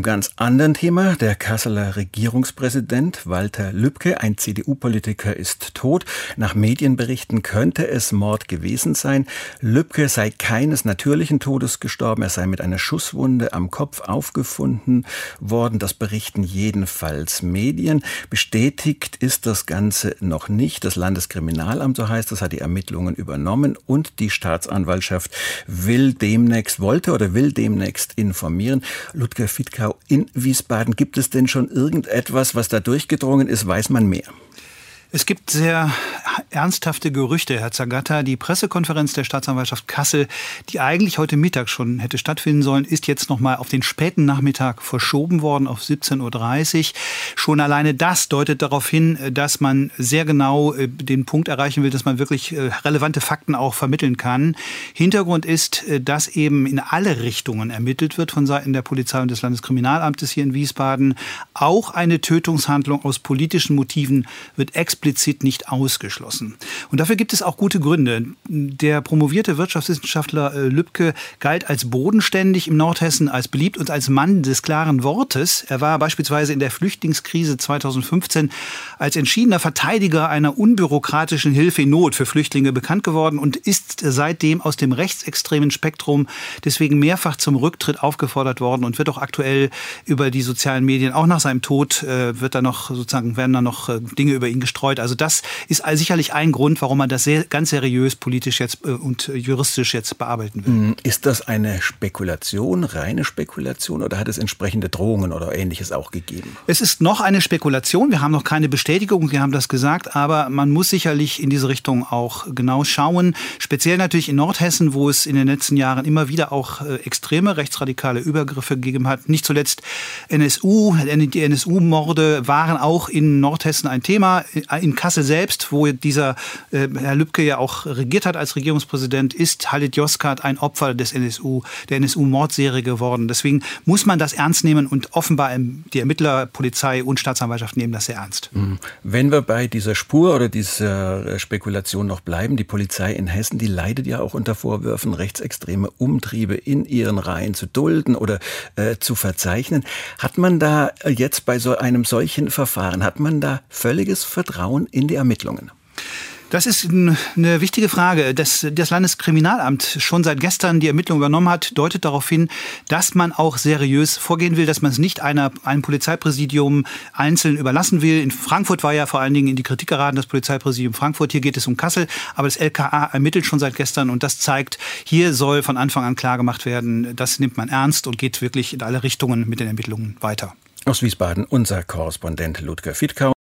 einem ganz anderen Thema. Der Kasseler Regierungspräsident Walter Lübcke, ein CDU-Politiker, ist tot. Nach Medienberichten könnte es Mord gewesen sein. Lübcke sei keines natürlichen Todes gestorben. Er sei mit einer Schusswunde am Kopf aufgefunden worden. Das berichten jedenfalls Medien. Bestätigt ist das Ganze noch nicht. Das Landeskriminalamt, so heißt es, hat die Ermittlungen übernommen und die Staatsanwaltschaft will demnächst informieren. Ludger Fittkau, in Wiesbaden, gibt es denn schon irgendetwas, was da durchgedrungen ist? Weiß man mehr? Es gibt sehr ernsthafte Gerüchte, Herr Zagatta. Die Pressekonferenz der Staatsanwaltschaft Kassel, die eigentlich heute Mittag schon hätte stattfinden sollen, ist jetzt noch mal auf den späten Nachmittag verschoben worden, auf 17:30 Uhr. Schon alleine das deutet darauf hin, dass man sehr genau den Punkt erreichen will, dass man wirklich relevante Fakten auch vermitteln kann. Hintergrund ist, dass eben in alle Richtungen ermittelt wird von Seiten der Polizei und des Landeskriminalamtes hier in Wiesbaden. Auch eine Tötungshandlung aus politischen Motiven wird explizit nicht ausgeschlossen. Und dafür gibt es auch gute Gründe. Der promovierte Wirtschaftswissenschaftler Lübcke galt als bodenständig im Nordhessen, als beliebt und als Mann des klaren Wortes. Er war beispielsweise in der Flüchtlingskrise 2015 als entschiedener Verteidiger einer unbürokratischen Hilfe in Not für Flüchtlinge bekannt geworden und ist seitdem aus dem rechtsextremen Spektrum deswegen mehrfach zum Rücktritt aufgefordert worden und wird auch aktuell über die sozialen Medien, auch nach seinem Tod, werden da noch Dinge über ihn gestreut. Also das ist sicherlich ein Grund, warum man das ganz seriös politisch jetzt und juristisch jetzt bearbeiten will. Ist das eine Spekulation, reine Spekulation, oder hat es entsprechende Drohungen oder Ähnliches auch gegeben? Es ist noch eine Spekulation. Wir haben noch keine Bestätigung, Sie haben das gesagt, aber man muss sicherlich in diese Richtung auch genau schauen. Speziell natürlich in Nordhessen, wo es in den letzten Jahren immer wieder auch extreme rechtsradikale Übergriffe gegeben hat. Nicht zuletzt die NSU-Morde waren auch in Nordhessen ein Thema. In Kassel selbst, wo dieser Herr Lübcke ja auch regiert hat als Regierungspräsident, ist Halit Yozgat ein Opfer der NSU-Mordserie geworden. Deswegen muss man das ernst nehmen und offenbar die Ermittler, Polizei und Staatsanwaltschaft nehmen das sehr ernst. Wenn wir bei dieser Spur oder dieser Spekulation noch bleiben, die Polizei in Hessen, die leidet ja auch unter Vorwürfen, rechtsextreme Umtriebe in ihren Reihen zu dulden oder zu verzeichnen. Hat man da jetzt bei so einem solchen Verfahren, hat man da völliges Vertrauen in die Ermittlungen? Das ist eine wichtige Frage. Dass das Landeskriminalamt schon seit gestern die Ermittlung übernommen hat, deutet darauf hin, dass man auch seriös vorgehen will, dass man es nicht einem Polizeipräsidium einzeln überlassen will. In Frankfurt war ja vor allen Dingen in die Kritik geraten, das Polizeipräsidium Frankfurt. Hier geht es um Kassel, aber das LKA ermittelt schon seit gestern und das zeigt, hier soll von Anfang an klar gemacht werden, das nimmt man ernst und geht wirklich in alle Richtungen mit den Ermittlungen weiter. Aus Wiesbaden unser Korrespondent Ludger Fittkau.